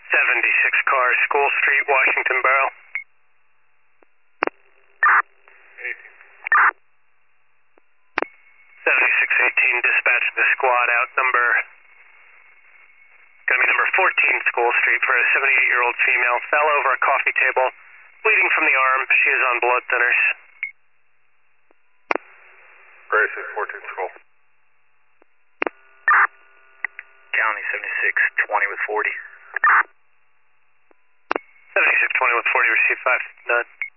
76 car, School Street, Washington Borough. 7618, dispatch the squad out gonna be number 14 School Street for a 78-year-old female. Fell over a coffee table, bleeding from the arm. She is on blood thinners. Grayson, 14 School. County 7620 with 40. 7620 with 40, receive 5, none.